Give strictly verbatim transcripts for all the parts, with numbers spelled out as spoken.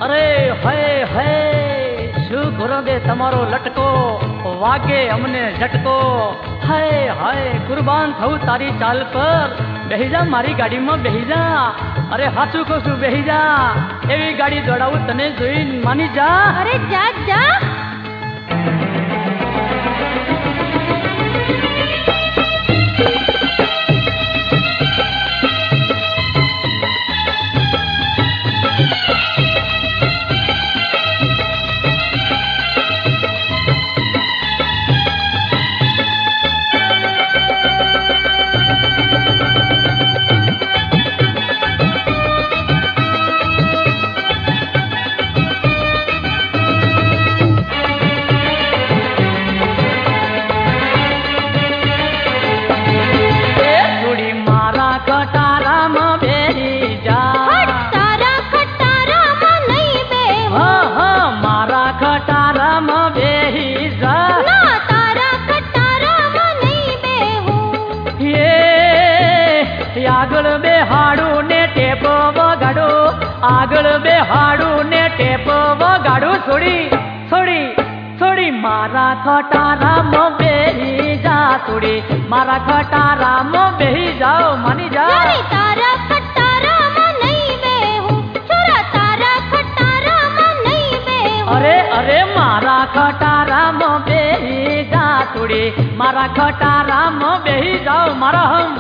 अरे हय हय શું કરો દે તમારો લટકો વાગે અમને ઝટકો હાય હાય કુરબાન થઉં તારી ચાલ પર બેહી જા મારી ગાડીમાં બેહી જા અરે હાચું કહું છું બેહી જા એવી ગાડી દોડાવું તને જોઈ માની જા અરે જા જા આગળ બેહાડું ને ટેપ વગાડો આગળ બેહાડું ને ટેપ વગાડો છોડી છોડી છોડી મારા ખટારામાં બેહી જા છોડી મારા ખટારામાં બેહી જાઓ માની જા તારા ખટારામાં નહીં બેહું છોરા તારા ખટારામાં નહીં બેહું અરે અરે મારા ખટારામાં બેહી જા છોડી મારા ખટારામાં બેહી જાઓ મારા હમ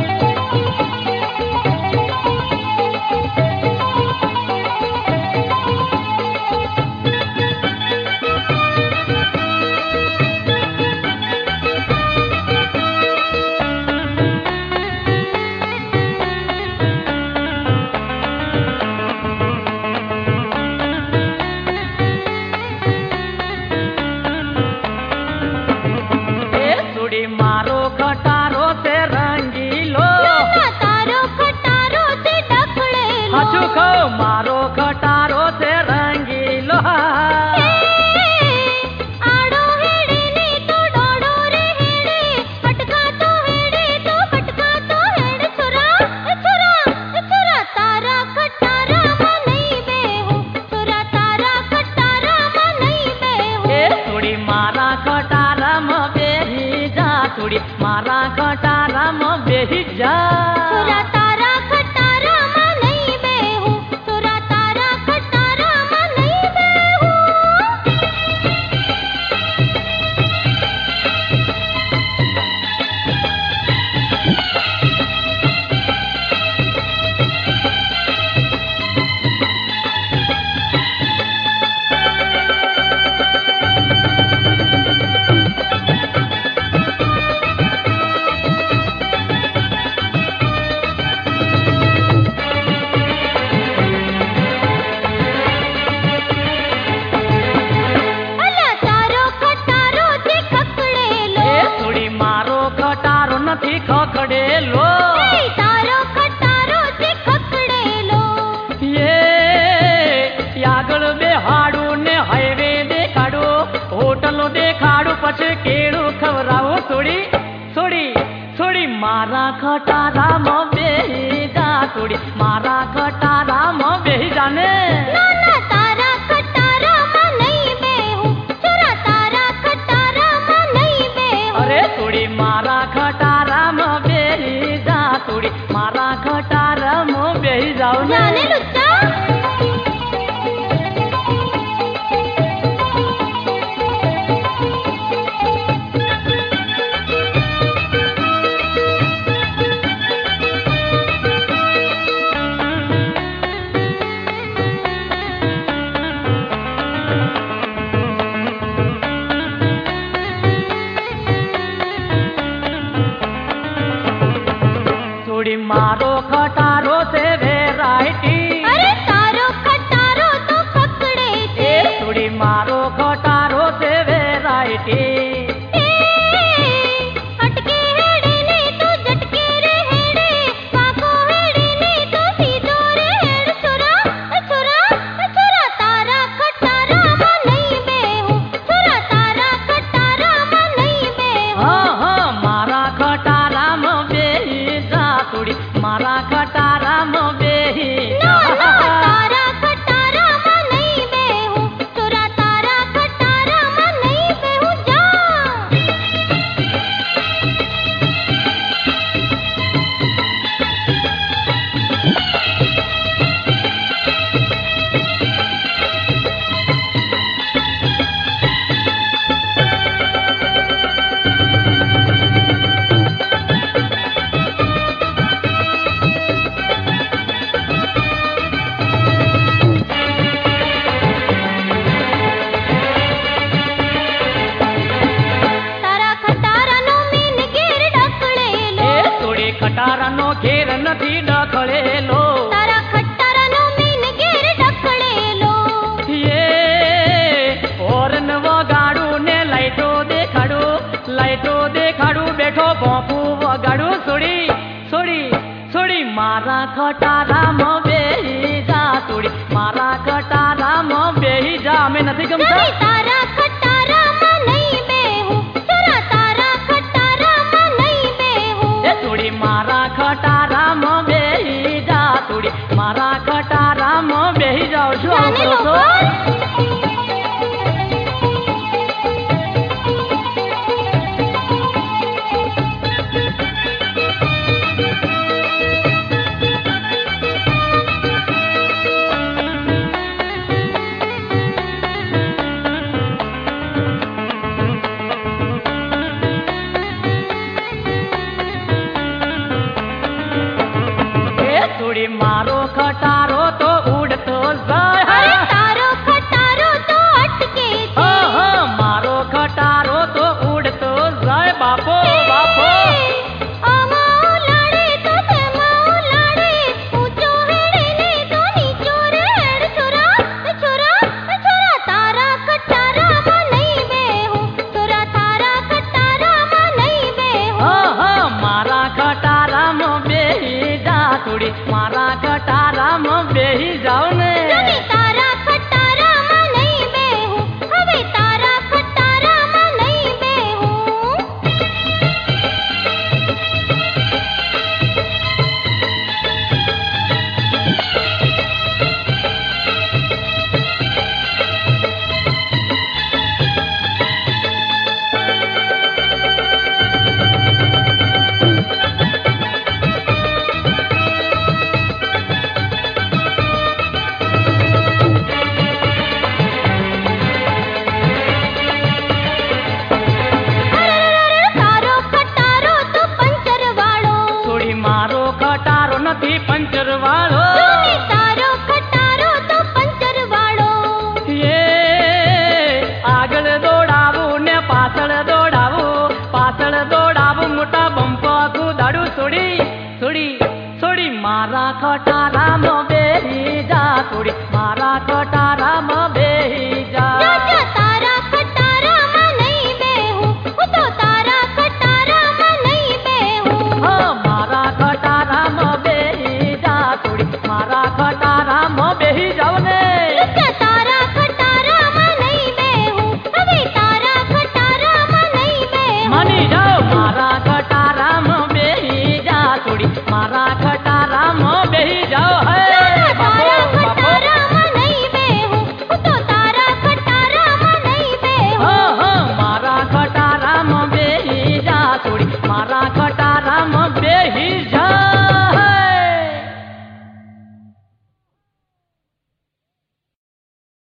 मारो खटारो से रंगीलो तारो खटारो से डकड़ेलो हाचू खो मारो खटारो से रंगीलो आड़ो हेड़े ने तो डोडो रे हेड़े पटका तो हेड़े तो पटका तो हेड़े छुरा छुरा छुरा तारा खटारा में नहीं बेहूं छुरा तारा खटारा में नहीं बेहूं ए थोड़ी मारा खटारा में थोड़ी मारा खटाराમાં બેહી જા છોરા તારા ખટારામાં નહીં બેહું છોરા તારા ખટારામાં નહીં બેહું નથી ખખડેલો તારો ખટારો છે ખકડેલો એ આગળ બેહાડું ને હાઈવે દેખાડો હોટલો દેખાડું પછી કેળું ખવરાવો છોડી છોડી છોડી મારા ખટારામાં બેહી જા છોડી મારા ખટારામાં બેહી જાને ના ના તારા ખટારામાં નહીં બેહું છોરા તારા ખટારામાં નહીં બેહું અરે છોડી મારા ખટારામાં બેહી જા છોડી મારા ખટારામાં બેહી જાવ ને જાને લુચ્ચા मारो खटारो से वेराइटी अरे तारो खटारो तो पकड़े थे थोड़ी मारो खटारो से वेराइटी अटके हेड़े ने तो झटके रे हेड़े पाको हेड़े ने तो सीधो रे हेड़ छुरा छुरा छुरा तारा खटारा में नहीं बेहूं छुरा तारा खटारा में नहीं बेहूं हाँ हाँ मारा खटारा में बेही जा थोड़ी मारा खटारा में ઘેર નથી ડખડેલો તારા ખટારાનો મીન ઘેર ડખડેલો એ હોર્ન વગાડું ને લાઈટો દેખાડું લાઈટો દેખાડું બેઠો ભોંકું વગાડું છોડી છોડી છોડી મારા ખટારામાં બેહી જા છોડી મારા ખટારામાં બેહી જા અમે નથી રવિ ગમતા તારા ખટારામાં નહીં બેહું છોરા તારા ખટારામાં નહીં બેહું એ છોડી મારા ખટારામાં બેહી જા છોડી મારા ખટારામાં બેહી જાઓ શું આવું જાને કરો છો લોકો એ છોડી મારો ખટારો તો ઉડતો જાય અરે તારો ખટારો તો અટકે છે ઓહો, મારો ખટારો તો ઉડતો જાય બાપો બાપો આમાં ઉલાડે તો તેમાં ઉલાડે ઊંચો હેડે ને તો નીચો રે હેડ છોરા છોરા છોરા તારા ખટારામાં નહીં બેહું છોરા તારા ખટારામાં નહીં બેહું ઓહો, મારા ખટારામાં બેહી જા થોડી મારા ખટારામાં બેહી જાવ ને રવિ તારા ખટારામાં નહીં બેહું હવે તારા ખટારામાં નહીં બેહું તારો ખટારો તો પંચર વાળો થોડી મારો ખટારો નથી પંચર વાળો રવિ તારો ખટારો તો પંચર વાળો એ આગળ દોડાવું ને પાછળ દોડાવું પાછળ દોડાવું મોટા બમ્પા કુદાડું છોડી છોડી છોડી મારા ખટારામાં બેહી જા છોડી મારા ખટારામાં બેહી જા જાજા તારા ખટારામાં નહીં બેહું હું તો તારા ખટારામાં નહીં બેહું હો, મારા ખટારામાં બેહી જા છોડી મારા ખટારામાં બેહી જાવ ને લુચ્ચા તારા ખટારામાં નહીં બેહું હવે તારા ખટારામાં નહીં બેહું માની જાઓ મારા ખટારામાં બેહી જા છોડી મારા ખટારામાં બેહી જાવ